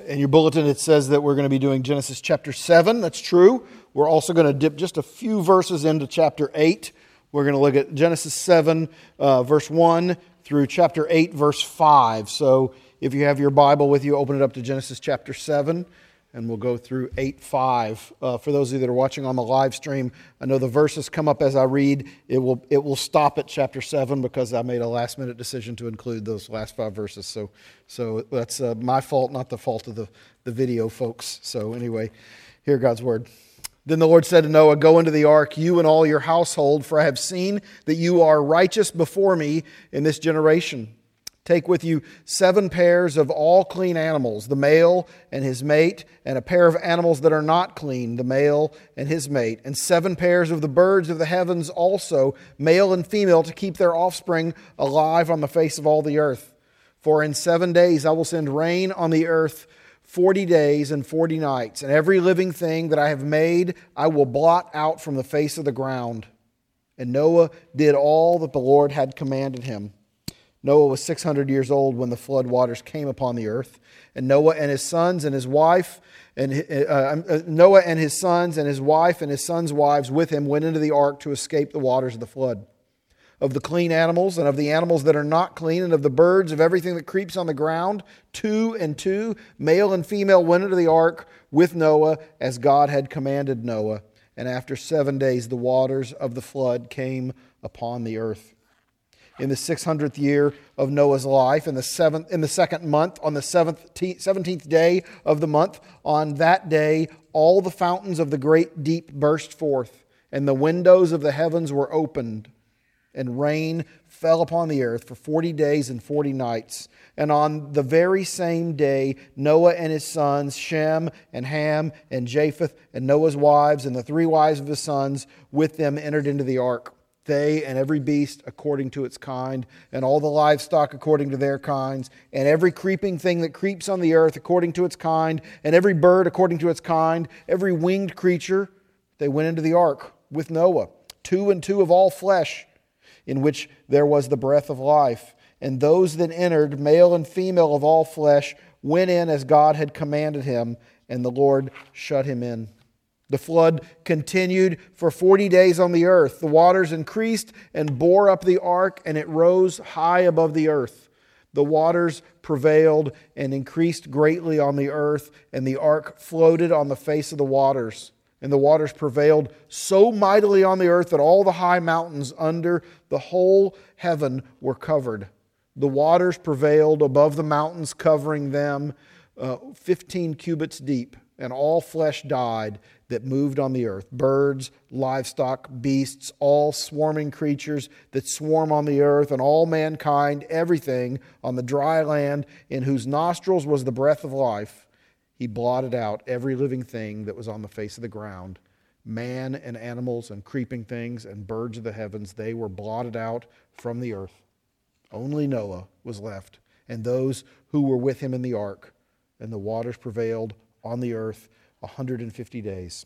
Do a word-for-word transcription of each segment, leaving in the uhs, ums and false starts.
In your bulletin, it says that we're going to be doing Genesis chapter seven. That's true. We're also going to dip just a few verses into chapter eight. We're going to look at Genesis seven, uh, verse one, through chapter eight, verse five. So if you have your Bible with you, open it up to Genesis chapter seven, and we'll go through eight, five. Uh, for those of you that are watching on the live stream, I know the verses come up as I read. It will it will stop at chapter seven because I made a last-minute decision to include those last five verses. So so that's uh, my fault, not the fault of the, the video folks. So anyway, hear God's word. Then the Lord said to Noah, "Go into the ark, you and all your household, for I have seen that you are righteous before me in this generation. Take with you seven pairs of all clean animals, the male and his mate, and a pair of animals that are not clean, the male and his mate, and seven pairs of the birds of the heavens also, male and female, to keep their offspring alive on the face of all the earth. For in seven days I will send rain on the earth, forty days and forty nights, and every living thing that I have made I will blot out from the face of the ground." And Noah did all that the Lord had commanded him. Noah was six hundred years old when the flood waters came upon the earth. And Noah and his sons and his wife, and uh, Noah and his sons and his wife and his sons' wives with him went into the ark to escape the waters of the flood. Of the clean animals and of the animals that are not clean, and of the birds, of everything that creeps on the ground, two and two, male and female, went into the ark with Noah as God had commanded Noah. And after seven days the waters of the flood came upon the earth. In the six hundredth year of Noah's life, in the seventh, in the second month, on the seventeenth day of the month, on that day, all the fountains of the great deep burst forth, and the windows of the heavens were opened, and rain fell upon the earth for forty days and forty nights. And on the very same day, Noah and his sons, Shem and Ham and Japheth, and Noah's wives, and the three wives of his sons with them entered into the ark. They and every beast according to its kind, and all the livestock according to their kinds, and every creeping thing that creeps on the earth according to its kind, and every bird according to its kind, every winged creature. They went into the ark with Noah, two and two of all flesh, in which there was the breath of life. And those that entered, male and female of all flesh, went in as God had commanded him, and the Lord shut him in. The flood continued for forty days on the earth. The waters increased and bore up the ark, and it rose high above the earth. The waters prevailed and increased greatly on the earth, and the ark floated on the face of the waters. And the waters prevailed so mightily on the earth that all the high mountains under the whole heaven were covered. The waters prevailed above the mountains, covering them uh, fifteen cubits deep, and all flesh died that moved on the earth, birds, livestock, beasts, all swarming creatures that swarm on the earth, and all mankind, everything on the dry land in whose nostrils was the breath of life. He blotted out every living thing that was on the face of the ground. Man and animals and creeping things and birds of the heavens, they were blotted out from the earth. Only Noah was left, and those who were with him in the ark, and the waters prevailed on the earth one hundred fifty days.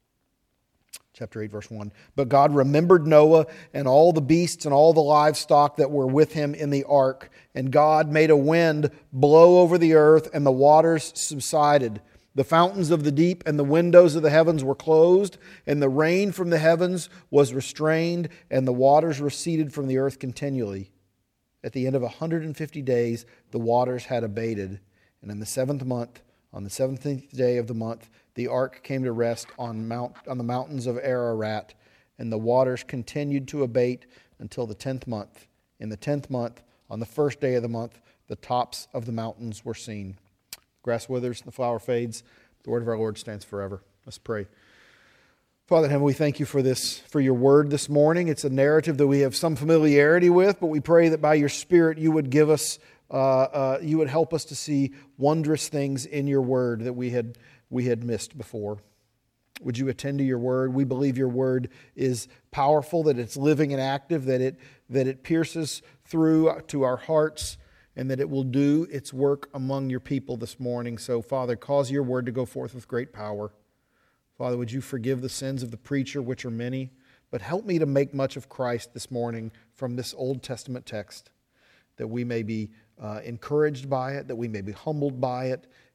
Chapter eight, verse one. But God remembered Noah and all the beasts and all the livestock that were with him in the ark. And God made a wind blow over the earth, and the waters subsided. The fountains of the deep and the windows of the heavens were closed, and the rain from the heavens was restrained, and the waters receded from the earth continually. At the end of one hundred fifty days, the waters had abated. And in the seventh month, on the seventeenth day of the month, the ark came to rest on mount on the mountains of Ararat, and the waters continued to abate until the tenth month. In the tenth month, on the first day of the month, the tops of the mountains were seen. The grass withers, the flower fades. The word of our Lord stands forever. Let's pray. Father in heaven, we thank you for this, for your word this morning. It's a narrative that we have some familiarity with, but we pray that by your Spirit you would give us Uh, uh, you would help us to see wondrous things in your word that we had we had missed before. Would you attend to your word? We believe your word is powerful, that it's living and active, that it that it pierces through to our hearts, and that it will do its work among your people this morning. So, Father, cause your word to go forth with great power. Father, would you forgive the sins of the preacher, which are many, but help me to make much of Christ this morning from this Old Testament text, that we may be Uh, encouraged by it, that we may be humbled by it,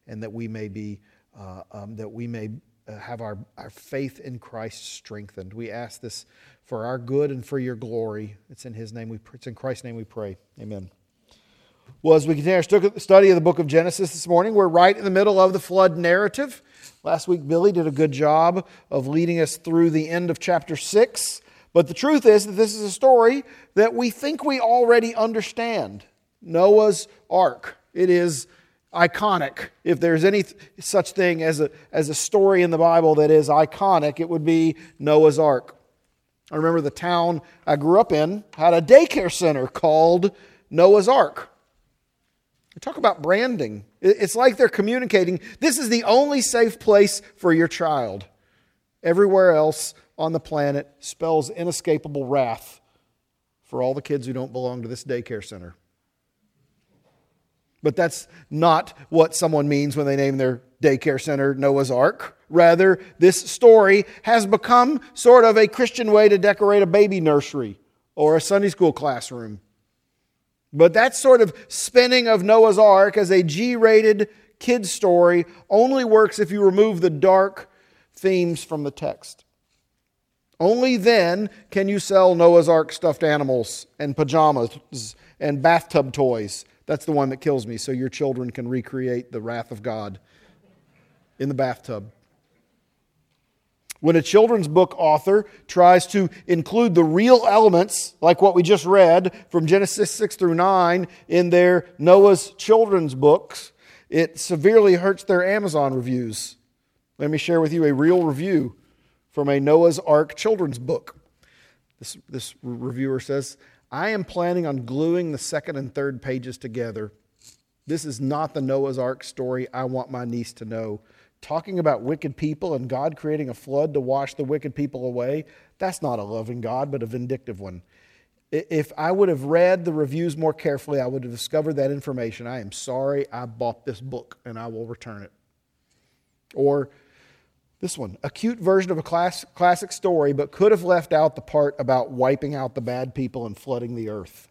and that we may be, uh, um, that we may uh, have our, our faith in Christ strengthened. We ask this for our good and for your glory. It's in His name we, it's in Christ's name we pray. Amen. Well, as we continue our study of the book of Genesis this morning, we're right in the middle of the flood narrative. Last week, Billy did a good job of leading us through the end of chapter six. But the truth is that this is a story that we think we already understand. Noah's Ark. It is iconic. If there's any such thing as a, as a story in the Bible that is iconic, it would be Noah's Ark. I remember the town I grew up in had a daycare center called Noah's Ark. Talk about branding. It's like they're communicating, this is the only safe place for your child. Everywhere else on the planet spells inescapable wrath for all the kids who don't belong to this daycare center. But that's not what someone means when they name their daycare center Noah's Ark. Rather, this story has become sort of a Christian way to decorate a baby nursery or a Sunday school classroom. But that sort of spinning of Noah's Ark as a G-rated kid's story only works if you remove the dark themes from the text. Only then can you sell Noah's Ark stuffed animals and pajamas and bathtub toys. That's the one that kills me, so your children can recreate the wrath of God in the bathtub. When a children's book author tries to include the real elements, like what we just read from Genesis six through nine, in their Noah's children's books, it severely hurts their Amazon reviews. Let me share with you a real review from a Noah's Ark children's book. This, this reviewer says, I am planning on gluing the second and third pages together. This is not the Noah's Ark story I want my niece to know. Talking about wicked people and God creating a flood to wash the wicked people away, that's not a loving God, but a vindictive one. If I would have read the reviews more carefully, I would have discovered that information. I am sorry I bought this book, and I will return it. Or this one, a cute version of a class, classic story, but could have left out the part about wiping out the bad people and flooding the earth.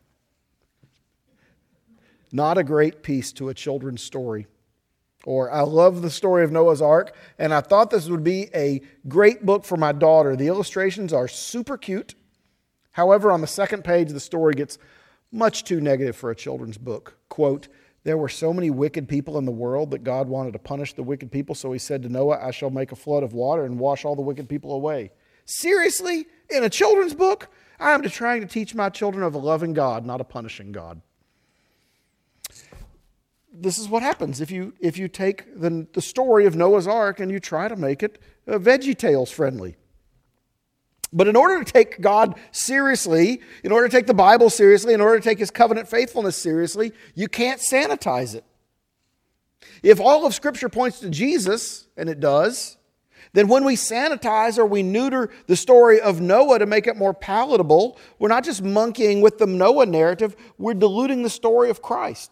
Not a great piece to a children's story. Or, I love the story of Noah's Ark, and I thought this would be a great book for my daughter. The illustrations are super cute. However, on the second page, the story gets much too negative for a children's book. Quote, there were so many wicked people in the world that God wanted to punish the wicked people, so He said to Noah, I shall make a flood of water and wash all the wicked people away. Seriously? In a children's book? I am trying to teach my children of a loving God, not a punishing God. This is what happens if you if you take the, the story of Noah's Ark and you try to make it uh, VeggieTales friendly. But in order to take God seriously, in order to take the Bible seriously, in order to take His covenant faithfulness seriously, you can't sanitize it. If all of Scripture points to Jesus, and it does, then when we sanitize or we neuter the story of Noah to make it more palatable, we're not just monkeying with the Noah narrative, we're diluting the story of Christ.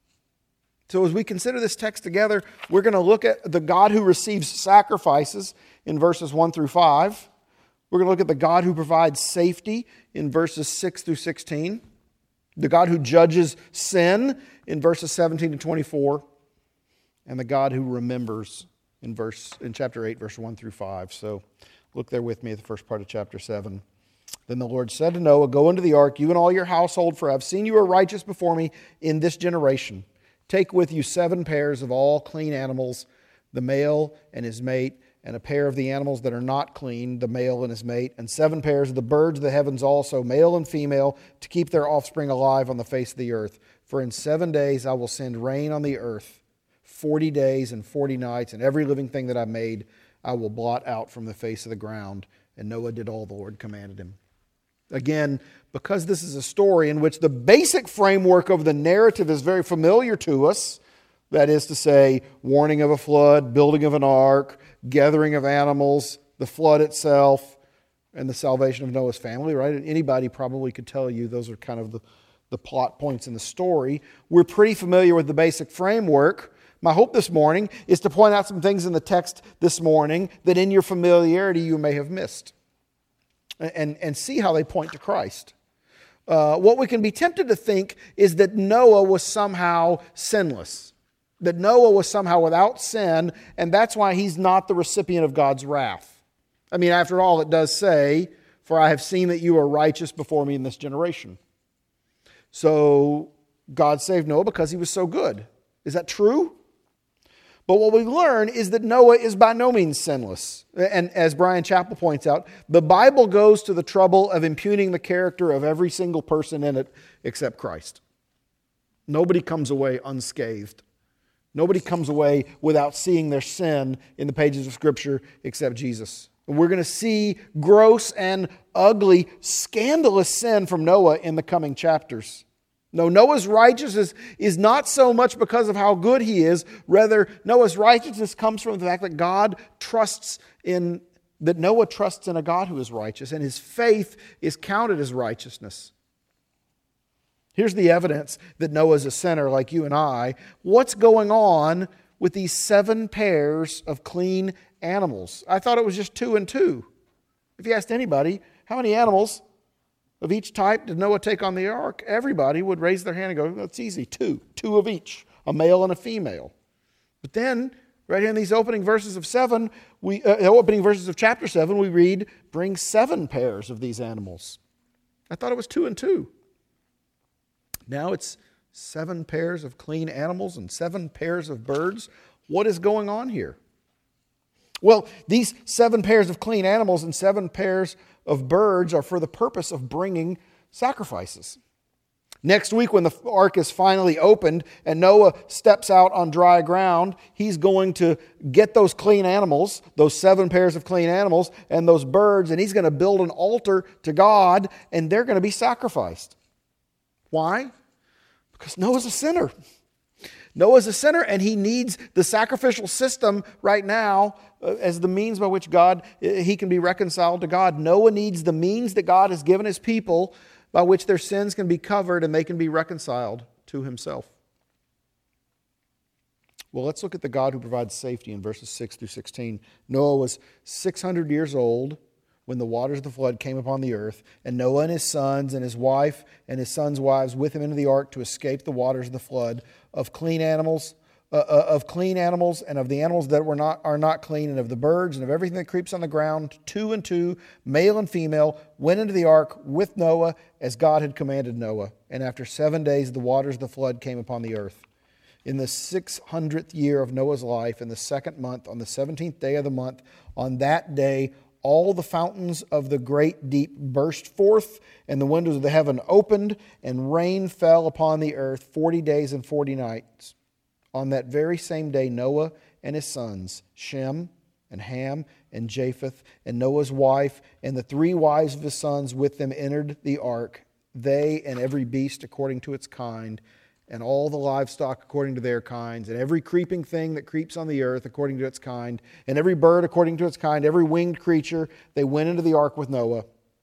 So as we consider this text together, we're going to look at the God who receives sacrifices in verses one through five. We're going to look at the God who provides safety in verses six through sixteen. The God who judges sin in verses seventeen to twenty-four. And the God who remembers in verse in chapter eight, verse one through five. So look there with me at the first part of chapter seven. Then the Lord said to Noah, go into the ark, you and all your household, for I have seen you are righteous before me in this generation. Take with you seven pairs of all clean animals, the male and his mate, and a pair of the animals that are not clean, the male and his mate, and seven pairs of the birds of the heavens also, male and female, to keep their offspring alive on the face of the earth. For in seven days I will send rain on the earth, forty days and forty nights, and every living thing that I made I will blot out from the face of the ground. And Noah did all the Lord commanded him. Again, because this is a story in which the basic framework of the narrative is very familiar to us, that is to say, warning of a flood, building of an ark, gathering of animals, the flood itself, and the salvation of Noah's family, right? And anybody probably could tell you those are kind of the, the plot points in the story. We're pretty familiar with the basic framework. My hope this morning is to point out some things in the text this morning that in your familiarity you may have missed. And, and see how they point to Christ. Uh, what we can be tempted to think is that Noah was somehow sinless. That Noah was somehow without sin, and that's why he's not the recipient of God's wrath. I mean, after all, it does say, "For I have seen that you are righteous before me in this generation." So God saved Noah because he was so good. Is that true? But what we learn is that Noah is by no means sinless. And as Brian Chappell points out, the Bible goes to the trouble of impugning the character of every single person in it except Christ. Nobody comes away unscathed. Nobody comes away without seeing their sin in the pages of Scripture except Jesus. And we're going to see gross and ugly, scandalous sin from Noah in the coming chapters. No, Noah's righteousness is not so much because of how good he is. Rather, Noah's righteousness comes from the fact that God trusts in, that Noah trusts in a God who is righteous, and his faith is counted as righteousness. Here's the evidence that Noah's a sinner like you and I. What's going on with these seven pairs of clean animals? I thought it was just two and two. If you asked anybody, how many animals of each type did Noah take on the ark? Everybody would raise their hand and go, that's easy, two. Two of each, a male and a female. But then, right here in these opening verses of seven, we uh, opening verses of chapter seven, we read, bring seven pairs of these animals. I thought it was two and two. Now it's seven pairs of clean animals and seven pairs of birds. What is going on here? Well, these seven pairs of clean animals and seven pairs of birds are for the purpose of bringing sacrifices. Next week, when the ark is finally opened and Noah steps out on dry ground, he's going to get those clean animals, those seven pairs of clean animals, and those birds, and he's going to build an altar to God, and they're going to be sacrificed. Why? Because Noah's a sinner. Noah's a sinner, and he needs the sacrificial system right now uh, as the means by which God he can be reconciled to God. Noah needs the means that God has given his people by which their sins can be covered and they can be reconciled to himself. Well, let's look at the God who provides safety in verses six through sixteen. Noah was six hundred years old when the waters of the flood came upon the earth, and Noah and his sons and his wife and his sons' wives with him into the ark to escape the waters of the flood, of clean animals, uh, uh, of clean animals, and of the animals that were not are not clean, and of the birds, and of everything that creeps on the ground, two and two, male and female, went into the ark with Noah as God had commanded Noah. And after seven days the waters of the flood came upon the earth. In the six hundredth year of Noah's life, in the second month, on the seventeenth day of the month, on that day all the fountains of the great deep burst forth, and the windows of the heaven opened, and rain fell upon the earth forty days and forty nights. On that very same day, Noah and his sons, Shem and Ham and Japheth, and Noah's wife, and the three wives of his sons with them entered the ark, they and every beast according to its kind, and all the livestock according to their kinds, and every creeping thing that creeps on the earth according to its kind, and every bird according to its kind, every winged creature, they went into the ark with Noah,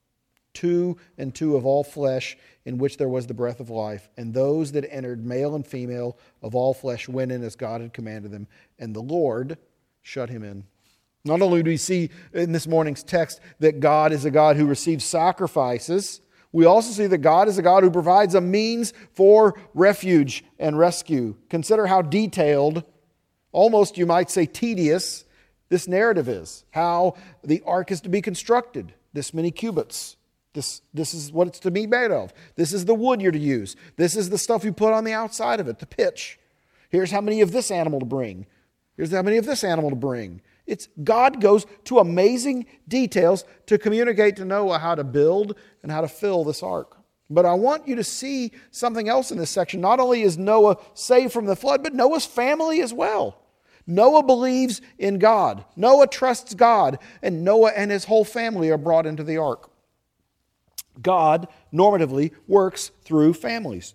two and two of all flesh, in which there was the breath of life. And those that entered, male and female, of all flesh, went in as God had commanded them, and the Lord shut him in. Not only do we see in this morning's text that God is a God who receives sacrifices, we also see that God is a God who provides a means for refuge and rescue. Consider how detailed, almost you might say tedious, this narrative is. How the ark is to be constructed. This many cubits. This, this is what it's to be made of. This is the wood you're to use. This is the stuff you put on the outside of it, the pitch. Here's how many of this animal to bring. Here's how many of this animal to bring. It's God goes to amazing details to communicate to Noah how to build and how to fill this ark. But I want you to see something else in this section. Not only is Noah saved from the flood, but Noah's family as well. Noah believes in God. Noah trusts God. And Noah and his whole family are brought into the ark. God normatively works through families.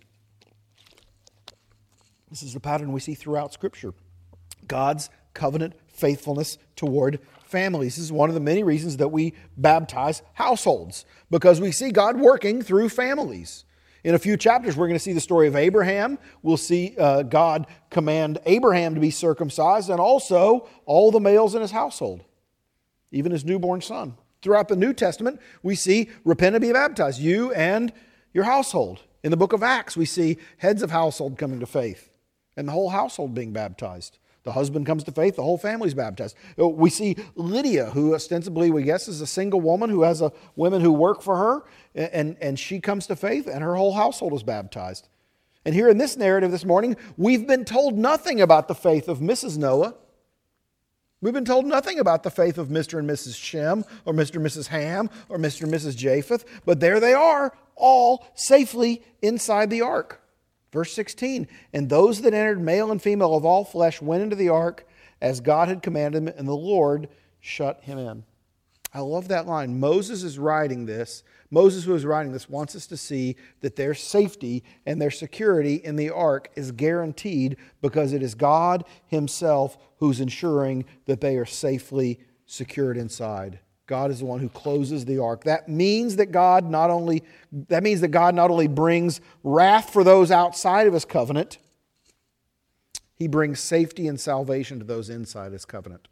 This is the pattern we see throughout Scripture. God's covenant faithfulness toward families. This is one of the many reasons that we baptize households, because we see God working through families. In a few chapters, we're going to see the story of Abraham. We'll see uh, God command Abraham to be circumcised, and also all the males in his household, even his newborn son. Throughout the New Testament, we see repent and be baptized, you and your household. In the book of Acts, we see heads of household coming to faith. and the whole household being baptized. The husband comes to faith, the whole family's baptized. We see Lydia, who ostensibly, we guess, is a single woman who has a, women who work for her, and, and she comes to faith, and her whole household is baptized. And here in this narrative this morning, we've been told nothing about the faith of Missus Noah. We've been told nothing about the faith of Mister and Missus Shem, or Mister and Missus Ham, or Mister and Missus Japheth, but there they are, all safely inside the ark. Verse sixteen, and those that entered, male and female of all flesh, went into the ark as God had commanded them, and the Lord shut him in. I love that line. Moses is writing this. Moses, who is writing this, wants us to see that their safety and their security in the ark is guaranteed because it is God Himself who's ensuring that they are safely secured inside. God is the one who closes the ark. That means that God not only that means that God not only brings wrath for those outside of His covenant, He brings safety and salvation to those inside His covenant.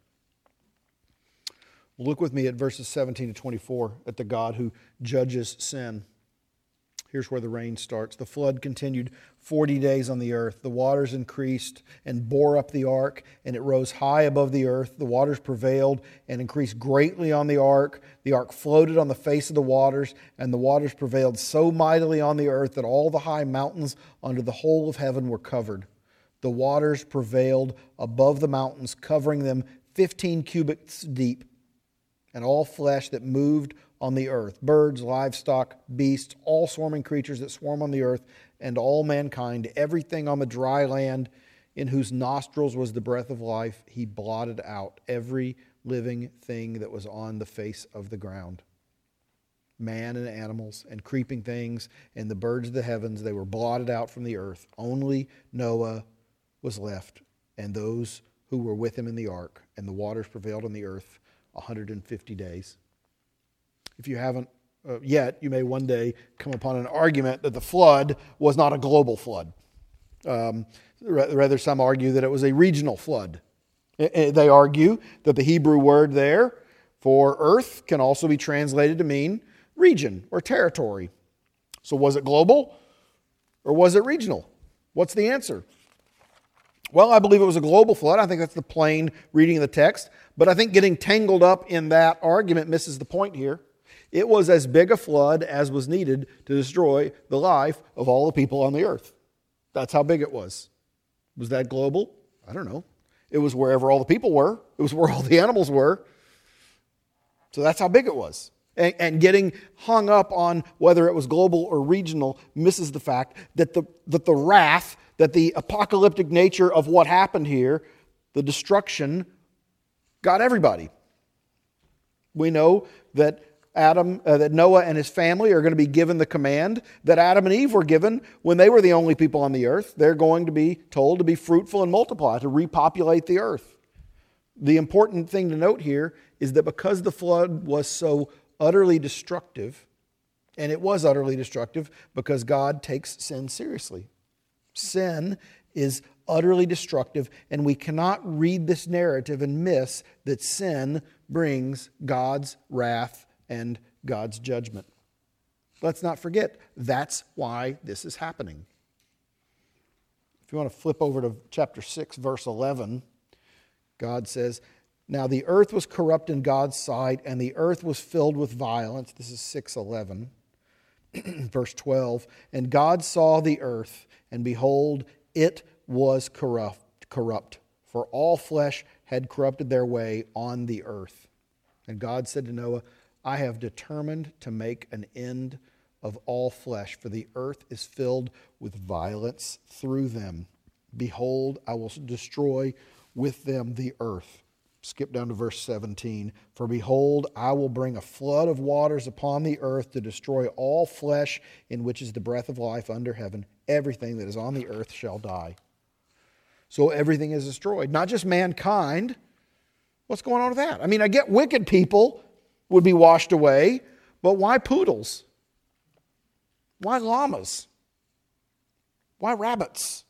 Look with me at verses seventeen to twenty-four at the God who judges sin. Here's where the rain starts. The flood continued forty days on the earth. The waters increased and bore up the ark, and it rose high above the earth. The waters prevailed and increased greatly on the ark. The ark floated on the face of the waters, and the waters prevailed so mightily on the earth that all the high mountains under the whole of heaven were covered. The waters prevailed above the mountains, covering them fifteen cubits deep. And all flesh that moved on the earth, birds, livestock, beasts, all swarming creatures that swarm on the earth, and all mankind, everything on the dry land in whose nostrils was the breath of life, He blotted out every living thing that was on the face of the ground. Man and animals and creeping things and the birds of the heavens, they were blotted out from the earth. Only Noah was left, and those who were with him in the ark, and the waters prevailed on the earth one hundred fifty days. If you haven't uh, yet, you may one day come upon an argument that the flood was not a global flood. Um, rather, some argue that it was a regional flood. They argue that the Hebrew word there for earth can also be translated to mean region or territory. So was it global or was it regional? What's the answer? Well, I believe it was a global flood. I think that's the plain reading of the text. But I think getting tangled up in that argument misses the point here. It was as big a flood as was needed to destroy the life of all the people on the earth. That's how big it was. Was that global? I don't know. It was wherever all the people were. It was where all the animals were. So that's how big it was. And, and getting hung up on whether it was global or regional misses the fact that the, that the wrath, that the apocalyptic nature of what happened here, the destruction, got everybody. We know that Adam, uh, that Noah and his family are going to be given the command that Adam and Eve were given when they were the only people on the earth. They're going to be told to be fruitful and multiply, to repopulate the earth. The important thing to note here is that because the flood was so utterly destructive, and it was utterly destructive because God takes sin seriously. Sin is utterly destructive, and we cannot read this narrative and miss that sin brings God's wrath and God's judgment. Let's not forget, that's why this is happening. If you want to flip over to chapter six, verse eleven, God says, "Now the earth was corrupt in God's sight, and the earth was filled with violence." This is six eleven. Verse twelve, "And God saw the earth, and behold, it was corrupt, corrupt, for all flesh had corrupted their way on the earth. And God said to Noah, I have determined to make an end of all flesh, for the earth is filled with violence through them. Behold, I will destroy with them the earth." Skip down to verse seventeen. "For behold, I will bring a flood of waters upon the earth to destroy all flesh in which is the breath of life under heaven. Everything that is on the earth shall die." So everything is destroyed. Not just mankind. What's going on with that? I mean, I get wicked people would be washed away, but why poodles? Why llamas? Why rabbits?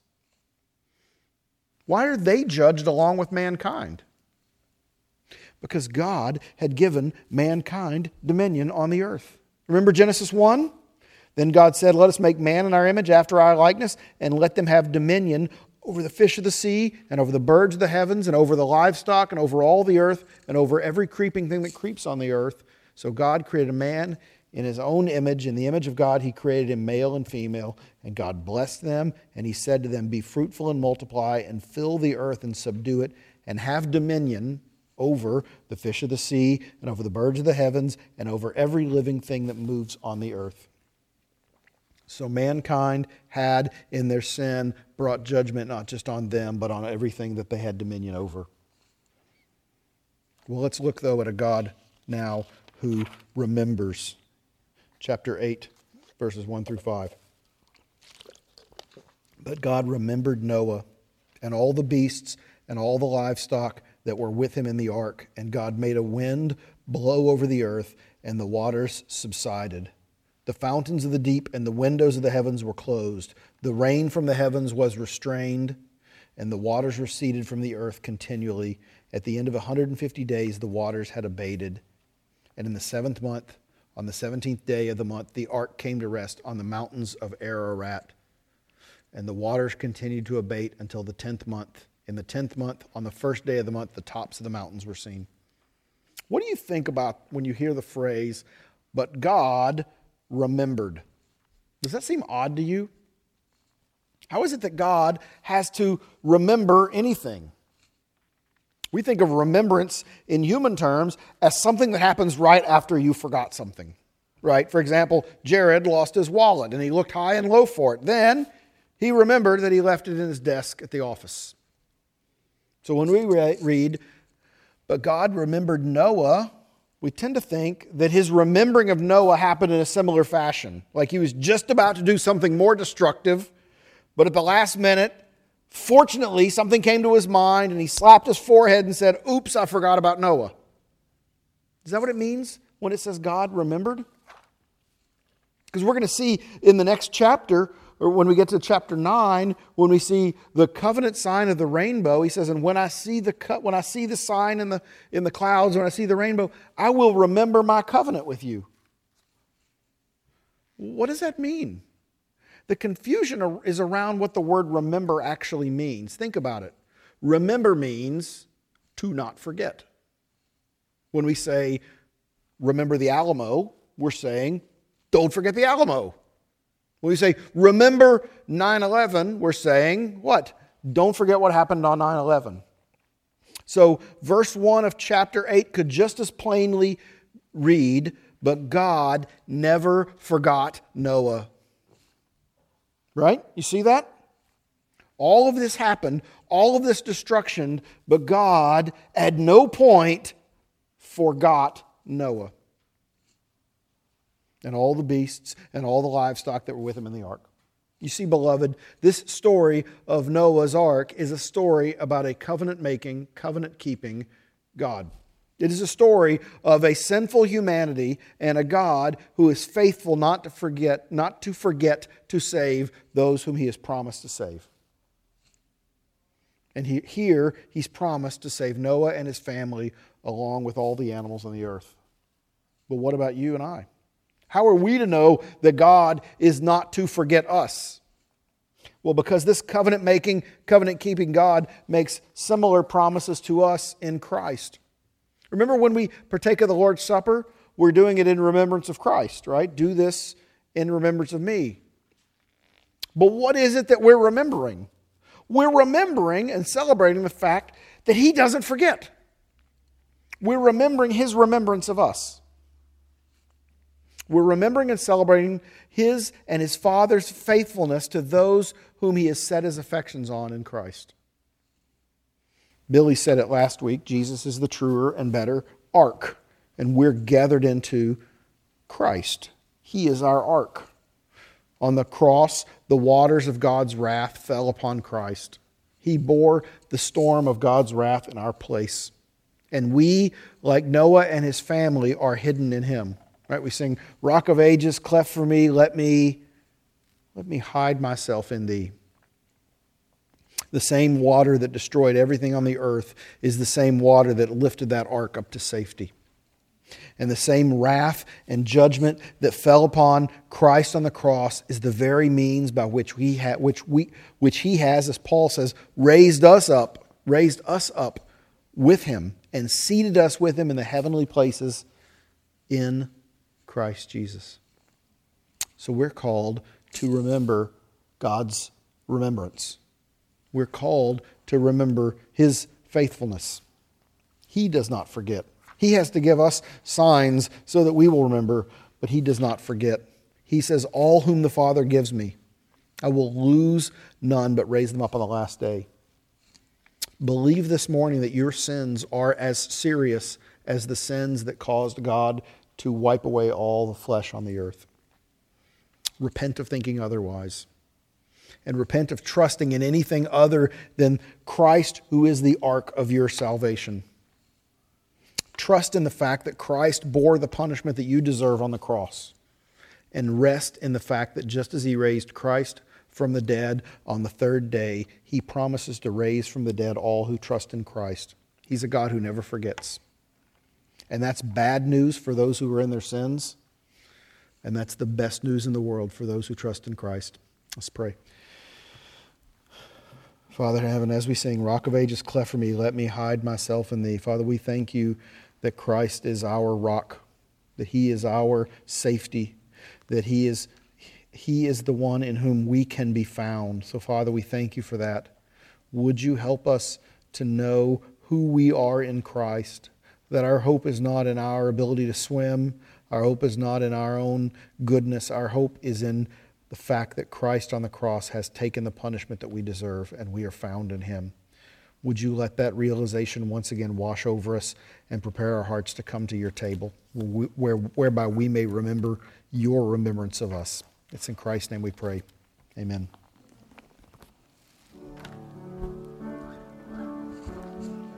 Why are they judged along with mankind? Because God had given mankind dominion on the earth. Remember Genesis one? Then God said, "Let us make man in our image after our likeness, and let them have dominion over the fish of the sea, and over the birds of the heavens, and over the livestock, and over all the earth, and over every creeping thing that creeps on the earth. So God created a man in his own image. In the image of God, he created him male and female. And God blessed them, and he said to them, be fruitful and multiply, and fill the earth and subdue it, and have dominion over the fish of the sea, and over the birds of the heavens, and over every living thing that moves on the earth. So mankind had, in their sin, brought judgment not just on them, but on everything that they had dominion over. Well, let's look, though, at a God now who remembers. Chapter eight, verses one through five. But God remembered Noah and all the beasts and all the livestock that were with him in the ark. And God made a wind blow over the earth, and the waters subsided. The fountains of the deep and the windows of the heavens were closed. The rain from the heavens was restrained, and the waters receded from the earth continually. At the end of one hundred fifty days, the waters had abated. And in the seventh month, on the seventeenth day of the month, the ark came to rest on the mountains of Ararat. And the waters continued to abate until the tenth month. In the tenth month, on the first day of the month, the tops of the mountains were seen. What do you think about when you hear the phrase, but God remembered? Does that seem odd to you? How is it that God has to remember anything? We think of remembrance in human terms as something that happens right after you forgot something, right? For example, Jared lost his wallet and he looked high and low for it. Then he remembered that he left it in his desk at the office. So when we read, but God remembered Noah, we tend to think that his remembering of Noah happened in a similar fashion. Like he was just about to do something more destructive, but at the last minute, fortunately, something came to his mind and he slapped his forehead and said, oops, I forgot about Noah. Is that what it means when it says God remembered? Because we're going to see in the next chapter, or when we get to chapter nine, when we see the covenant sign of the rainbow, he says, and when I see the co- when I see the sign in the in the clouds, when I see the rainbow, I will remember my covenant with you. What does that mean? The confusion is around what the word remember actually means. Think about it. Remember means to not forget. When we say remember the Alamo, we're saying don't forget the Alamo. When we say, remember nine eleven, we're saying, what? Don't forget what happened on nine eleven. So, verse one of chapter eight could just as plainly read, but God never forgot Noah. Right? You see that? All of this happened, all of this destruction, but God at no point forgot Noah. And all the beasts and all the livestock that were with him in the ark. You see, beloved, this story of Noah's ark is a story about a covenant-making, covenant-keeping God. It is a story of a sinful humanity and a God who is faithful not to forget, not to forget to save those whom he has promised to save. And he, here, he's promised to save Noah and his family along with all the animals on the earth. But what about you and I? How are we to know that God is not to forget us? Well, because this covenant-making, covenant-keeping God makes similar promises to us in Christ. Remember when we partake of the Lord's Supper, we're doing it in remembrance of Christ, right? Do this in remembrance of me. But what is it that we're remembering? We're remembering and celebrating the fact that He doesn't forget. We're remembering His remembrance of us. We're remembering and celebrating His and His Father's faithfulness to those whom He has set His affections on in Christ. Billy said it last week, Jesus is the truer and better ark, and we're gathered into Christ. He is our ark. On the cross, the waters of God's wrath fell upon Christ. He bore the storm of God's wrath in our place. And we, like Noah and his family, are hidden in Him. Right? We sing, Rock of Ages, cleft for me, let me, let me hide myself in Thee. The same water that destroyed everything on the earth is the same water that lifted that ark up to safety. And the same wrath and judgment that fell upon Christ on the cross is the very means by which we ha- which we which he has, as Paul says, raised us up, raised us up with him and seated us with him in the heavenly places in Christ Jesus. So we're called to remember God's remembrance. We're called to remember his faithfulness. He does not forget. He has to give us signs so that we will remember, but he does not forget. He says, all whom the Father gives me, I will lose none, but raise them up on the last day. Believe this morning that your sins are as serious as the sins that caused God to wipe away all the flesh on the earth. Repent of thinking otherwise. And repent of trusting in anything other than Christ, who is the ark of your salvation. Trust in the fact that Christ bore the punishment that you deserve on the cross. And rest in the fact that just as he raised Christ from the dead on the third day, he promises to raise from the dead all who trust in Christ. He's a God who never forgets. And that's bad news for those who are in their sins. And that's the best news in the world for those who trust in Christ. Let's pray. Father in heaven, as we sing, Rock of Ages, cleft for me, let me hide myself in thee. Father, we thank you that Christ is our rock, that he is our safety, that he is, he is the one in whom we can be found. So, Father, we thank you for that. Would you help us to know who we are in Christ, that our hope is not in our ability to swim, our hope is not in our own goodness, our hope is in the fact that Christ on the cross has taken the punishment that we deserve and we are found in him. Would you let that realization once again wash over us and prepare our hearts to come to your table, where, whereby we may remember your remembrance of us. It's in Christ's name we pray. Amen.